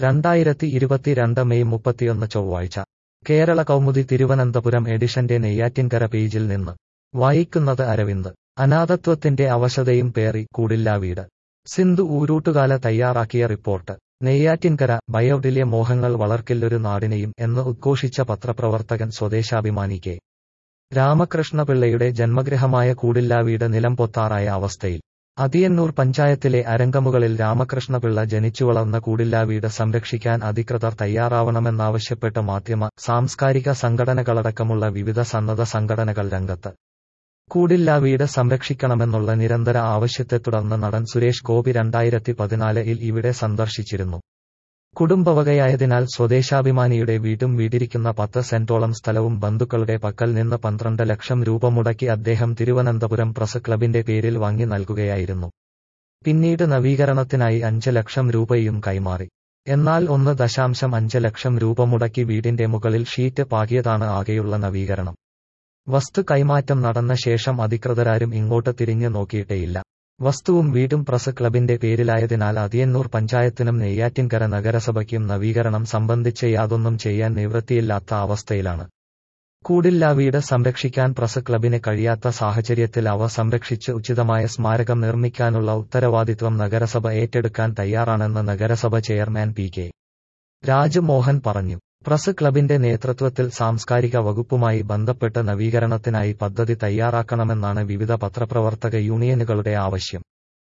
2022 May 31 ചൊവ്വാഴ്ച കേരള കൗമുദി തിരുവനന്തപുരം എഡിഷന്റെ നെയ്യാറ്റിൻകര പേജിൽ നിന്ന് വായിക്കുന്നത് അരവിന്ദ്. അനാഥത്വത്തിന്റെ അവശതയും പേറി കൂടില്ലാ വീട്. സിന്ധു ഊരൂട്ടുകാല തയ്യാറാക്കിയ റിപ്പോർട്ട്. നെയ്യാറ്റിൻകര ബയോഡിലെ മോഹങ്ങൾ വളർക്കില്ലൊരു നാടിനെയും എന്ന് ഉദ്ഘോഷിച്ച പത്രപ്രവർത്തകൻ സ്വദേശാഭിമാനി കെ. രാമകൃഷ്ണപിള്ളയുടെ ജന്മഗൃഹമായ കൂടില്ലാവീട് നിലംപൊത്താറായ അവസ്ഥയിൽ. അതിയന്നൂർ പഞ്ചായത്തിലെ അരങ്കമുകളിൽ രാമകൃഷ്ണപിള്ള ജനിച്ചുവളർന്ന കൂടില്ലാവീട് സംരക്ഷിക്കാൻ അധികൃതർ തയ്യാറാവണമെന്നാവശ്യപ്പെട്ട് മാധ്യമ, സാംസ്കാരിക സംഘടനകളടക്കമുള്ള വിവിധ സന്നദ്ധ സംഘടനകൾ രംഗത്ത്. കൂടില്ലാവീട് സംരക്ഷിക്കണമെന്നുള്ള നിരന്തര ആവശ്യത്തെ തുടർന്ന് നടൻ സുരേഷ് ഗോപി 2014-ൽ ഇവിടെ സന്ദർശിച്ചിരുന്നു. കുടുംബവകയായതിനാൽ സ്വദേശാഭിമാനിയുടെ വീടും വീടിരിക്കുന്ന 10 സെന്റോളം സ്ഥലവും ബന്ധുക്കളുടെ പക്കൽ നിന്ന് 12 ലക്ഷം രൂപ മുടക്കി അദ്ദേഹം തിരുവനന്തപുരം പ്രസ് ക്ലബിന്റെ പേരിൽ വാങ്ങി നൽകുകയായിരുന്നു. പിന്നീട് നവീകരണത്തിനായി 5 ലക്ഷം രൂപയും കൈമാറി. എന്നാൽ 1.5 ലക്ഷം രൂപ മുടക്കി വീടിന്റെ മുകളിൽ ഷീറ്റ് പാകിയതാണ് ആകെയുള്ള നവീകരണം. വസ്തു കൈമാറ്റം നടന്ന ശേഷം അധികൃതരാരും ഇങ്ങോട്ട് തിരിഞ്ഞു നോക്കിയിട്ടേയില്ല. വസ്തുവും വീടും പ്രസ് ക്ലബിന്റെ പേരിലായതിനാൽ അതിയന്നൂർ പഞ്ചായത്തിനും നെയ്യാറ്റിൻകര നഗരസഭയ്ക്കും നവീകരണം സംബന്ധിച്ച് യാതൊന്നും ചെയ്യാൻ നിവൃത്തിയില്ലാത്ത അവസ്ഥയിലാണ്. കൂടില്ലാവീട് സംരക്ഷിക്കാൻ പ്രസ് ക്ലബിന് കഴിയാത്ത സാഹചര്യത്തിൽ അവ സംരക്ഷിച്ച് ഉചിതമായ സ്മാരകം നിർമ്മിക്കാനുള്ള ഉത്തരവാദിത്വം നഗരസഭ ഏറ്റെടുക്കാൻ തയ്യാറാണെന്ന് നഗരസഭ ചെയർമാൻ പി. കെ. രാജ്മോഹൻ പറഞ്ഞു. പ്രസ് ക്ലബിന്റെ നേതൃത്വത്തിൽ സാംസ്കാരിക വകുപ്പുമായി ബന്ധപ്പെട്ട് നവീകരണത്തിനായി പദ്ധതി തയ്യാറാക്കണമെന്നാണ് വിവിധ പത്രപ്രവർത്തക യൂണിയനുകളുടെ ആവശ്യം.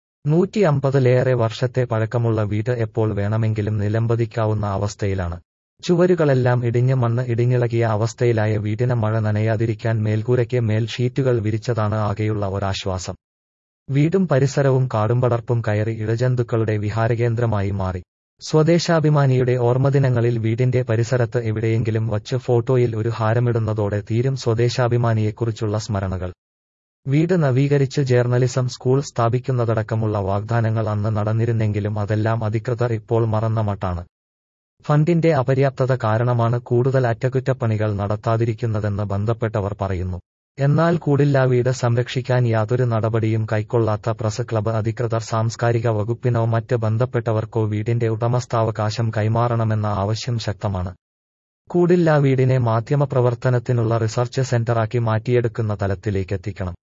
150-ലേറെ വർഷത്തെ പഴക്കമുള്ള വീട് എപ്പോൾ വേണമെങ്കിലും നിലംപതിക്കാവുന്ന അവസ്ഥയിലാണ്. ചുവരുകളെല്ലാം ഇടിഞ്ഞ് മണ്ണ് ഇടിഞ്ഞിളകിയ അവസ്ഥയിലായ വീടിന് മഴ നനയാതിരിക്കാൻ മേൽക്കൂരയ്ക്ക് മേൽ ഷീറ്റുകൾ വിരിച്ചതാണ് ആകെയുള്ള ഒരാശ്വാസം. വീടും പരിസരവും കാടുംപടർപ്പും കയറി ഇഴജന്തുക്കളുടെ വിഹാരകേന്ദ്രമായി മാറി. സ്വദേശാഭിമാനിയുടെ ഓർമ്മദിനങ്ങളിൽ വീടിന്റെ പരിസരത്ത് എവിടെയെങ്കിലും വച്ച് ഫോട്ടോയിൽ ഒരു ഹാരമിടുന്നതോടെ തീരും സ്വദേശാഭിമാനിയെക്കുറിച്ചുള്ള സ്മരണകൾ. വീട് നവീകരിച്ച് ജേർണലിസം സ്കൂൾ സ്ഥാപിക്കുന്നതടക്കമുള്ള വാഗ്ദാനങ്ങൾ അന്ന് നടന്നിരുന്നെങ്കിലും അതെല്ലാം അധികൃതർ ഇപ്പോൾ മറന്ന മട്ടാണ്. ഫണ്ടിന്റെ അപര്യാപ്തത കാരണമാണ് കൂടുതൽ അറ്റകുറ്റപ്പണികൾ നടത്താതിരിക്കുന്നതെന്ന് ബന്ധപ്പെട്ടവർ പറയുന്നു. എന്നാൽ കൂടില്ലാവീട് സംരക്ഷിക്കാൻ യാതൊരു നടപടിയും കൈക്കൊള്ളാത്ത പ്രസ് ക്ലബ്ബ് അധികൃതർ സാംസ്കാരിക വകുപ്പിനോ മറ്റ് ബന്ധപ്പെട്ടവർക്കോ വീടിന്റെ ഉടമസ്ഥാവകാശം കൈമാറണമെന്ന ആവശ്യം ശക്തമാണ്. കൂടില്ലാവീടിനെ മാധ്യമപ്രവർത്തനത്തിനുള്ള റിസർച്ച് സെന്ററാക്കി മാറ്റിയെടുക്കുന്ന തലത്തിലേക്കെത്തിക്കണം.